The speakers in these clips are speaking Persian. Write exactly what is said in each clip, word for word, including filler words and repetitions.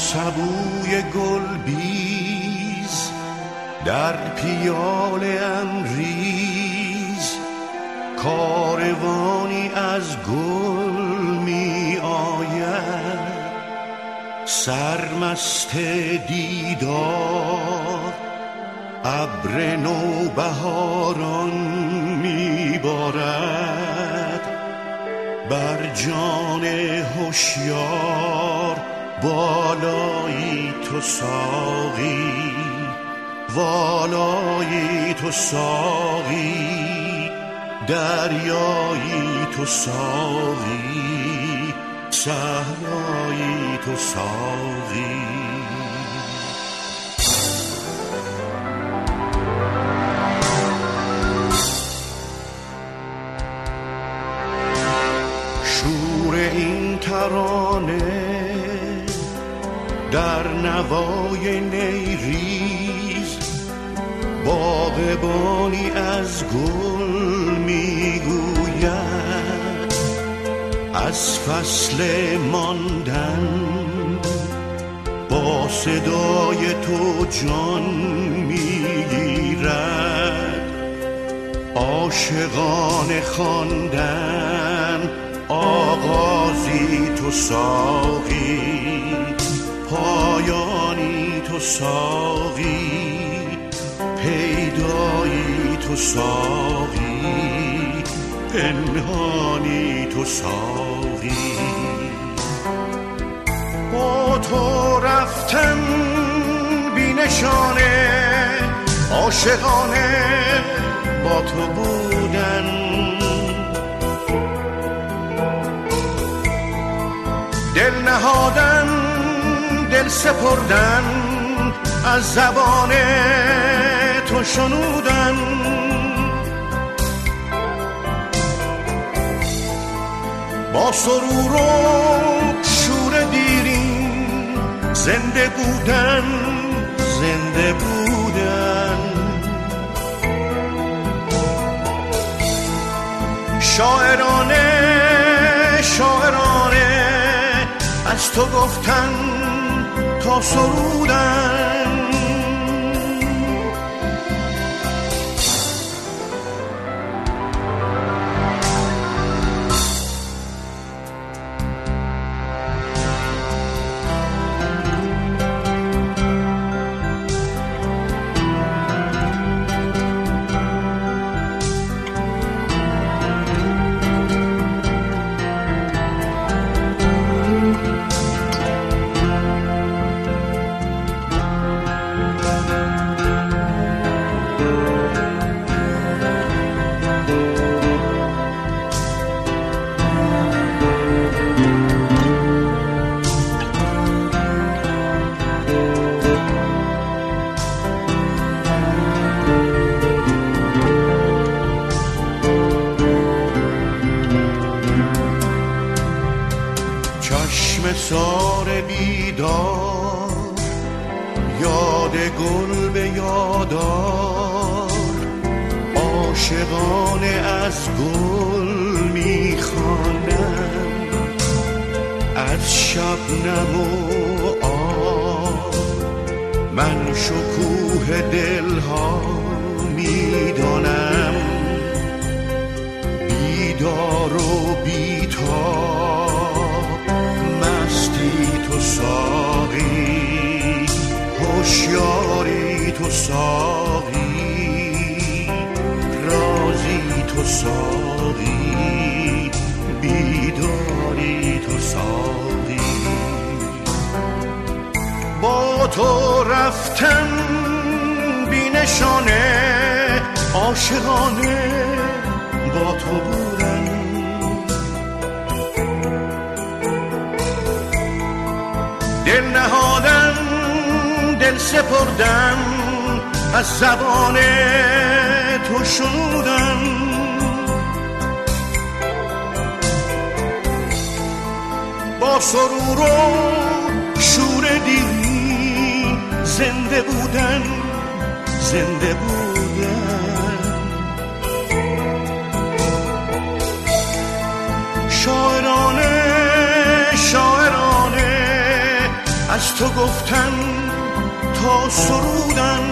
سبوی گل بیز در پیاله ام ریز، کاروانی از گل می آید، سرمست دیدار ابر نوبهاران می بارد، بر جان هوشیار بالایی تو ساقی، والایی تو ساقی، دریایی تو ساقی، صحرایی تو ساقی. شور این ترانه در نوای نیریز، باغبانی از گل میگوید، از فصل ماندن با صدای تو جان میگیرد، عاشقان خواندن آغازی تو ساقی، پایانی تو ساقی، پیدایی تو ساقی، پنهانی تو ساقی. با تو رفتن بی نشانه، عاشقانه با تو بودن، دل نهادن، دل سپردن، از زبان تو شنودن، با سرور و شور دیرین زنده بودن، زنده بودن. شاعرانه شاعرانه از تو گفتن تا سرودن، سار بیدار یاد گل به یادار، عاشقانه از گل میخوانند، از شبنم و آب من شکوه دلها میدانم، بیدار و بیتاب مستی تو ساقی، هوشیاری تو ساقی، رازی تو ساقی، بیداری تو ساقی. با تو رفتن بی نشانه، عاشقانه با تو بودن، دل نهادن، دل سپردن، از زبان تو شنودن، با سرور و شور دیرین زنده بودن، زنده بودن. شاعرانه شاعرانه از از تو گفتن تا سرودن،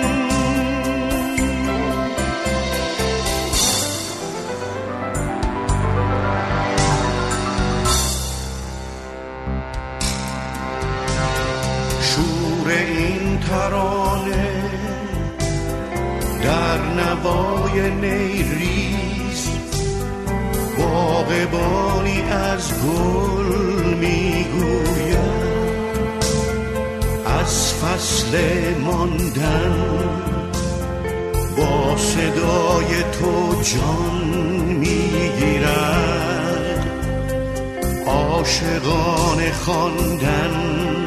شور این ترانه در نوای نیریز، باغبانی از گل میگوید، از فصل ماندن با صدای تو جان میگیرد، عاشقان خواندن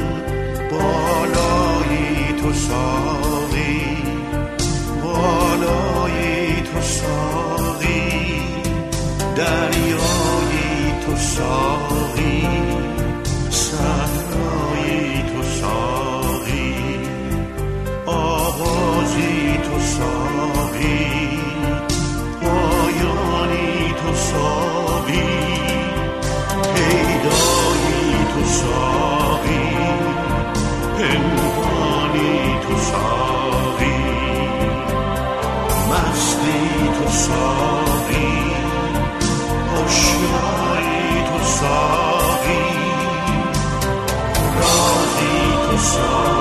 بالای تو ساقی، بالای تو ساقی، دریای تو ساقی، صحرای تو ساقی، آغازی تو ساقی، پایانی تو ساقی، پیدایی تو ساقی، پنهانی تو ساقی، مستی تو ساقی، هوشیاری تو ساقی، رازی تو ساقی.